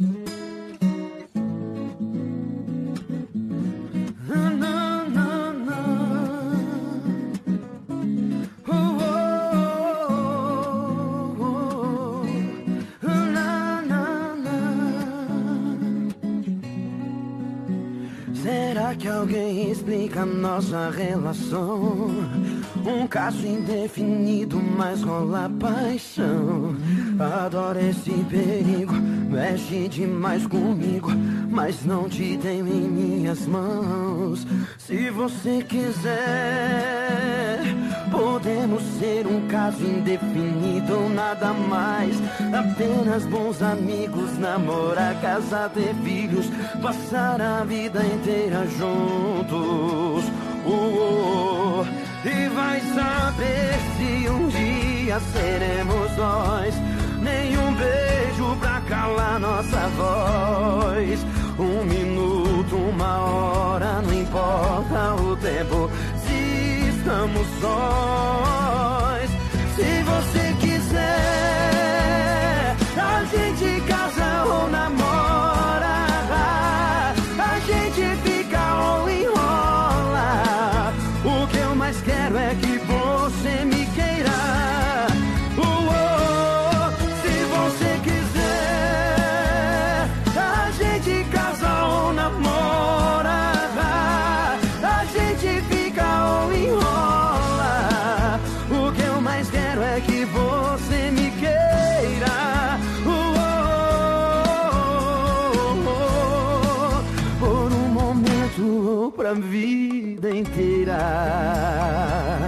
Será que alguém explica nossa relação? Um caso indefinido, mas rola paixão. Adoro esse perigo, mexe demais comigo, mas não te tenho em minhas mãos. Se você quiser, podemos ser um caso indefinido ou nada mais. Apenas bons amigos, namorar, casar, ter filhos, passar a vida inteira juntos. E vai saber se um dia seremos nós. Nenhum beijo pra calar nossa voz. Um minuto, uma hora, não importa o tempo, se estamos sós. Se você quiser, a gente casa ou namora, a gente fica ou enrola. O que eu mais quero é que você me queira. Se você quiser, a gente casa ou namora, a gente fica ou enrola. O que eu mais quero é que você me queira. Por um momento ou pra vida inteira.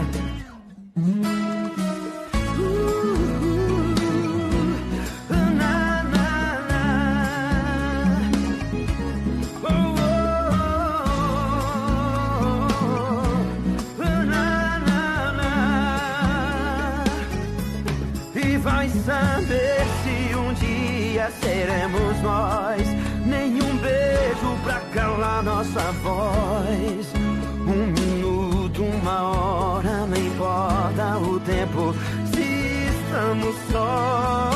E vai saber se um dia seremos nós. Nenhum beijo pra calar nossa voz. Um minuto, uma hora, não importa o tempo, se estamos sós.